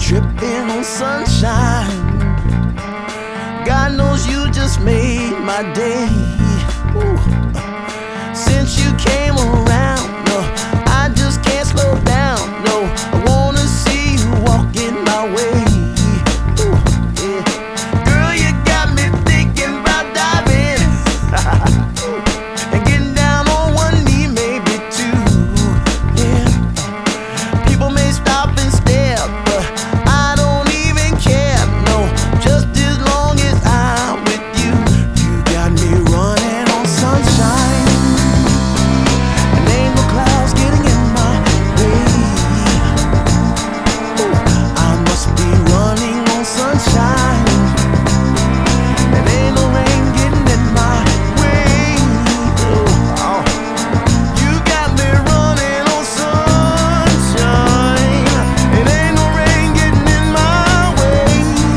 Tripping on sunshine. God knows you just made my day. Ooh. Since you came around, no, I just can't slow down. No, I wanna see you walking my way. Ooh, yeah. Girl, you got me thinking about diving and getting down on one knee, maybe two. Yeah. People may stop and stare, but I don't even care. No, just as long as I'm with you. You got me running on sunshine, and ain't no clouds getting in my way. Ooh, I must be running on sunshine, and ain't no rain getting in my way. Ooh, oh. You got me running on sunshine, and ain't no rain getting in my way.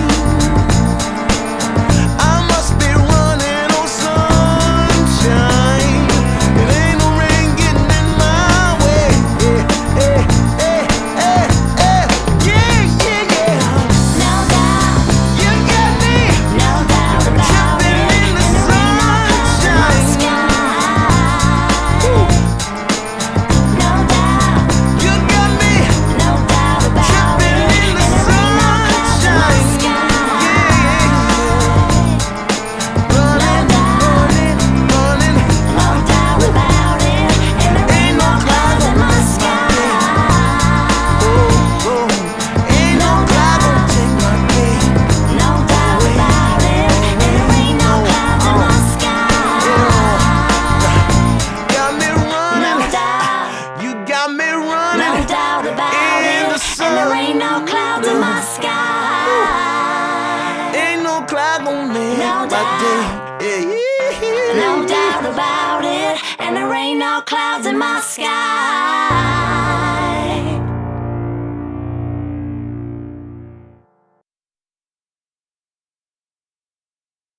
I must be running on sunshine, and ain't no rain getting in my way. Yeah, yeah, yeah, yeah, yeah. No doubt, You got me no doubt about tripping it. in the And there ain't no clouds in my sunshine. sky. No doubt, You got me no doubt about tripping it. in And the there ain't no clouds in my sunshine. sky. Running, running, running. No doubt about it. And there ain't no clouds in my sky. Oh, oh. Ain't no cloud gonna take my day. No doubt about it. And there ain't no clouds in my sky. Got me No running. doubt. You got me running. No doubt about In the it, and there ain't no clouds in my sun. sky. Ain't no cloud gonna make No my day. Yeah, yeah. No doubt about it, and there ain't no clouds in my sky.